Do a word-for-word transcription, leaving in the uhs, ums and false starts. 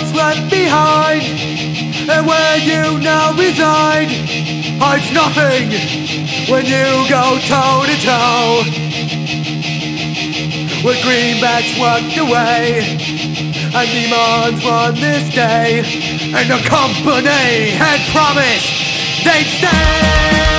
what's left behind, and where you now reside hides nothing when you go toe to toe. With greenbacks walked away, and demons run this day, and the company had promised they'd stay.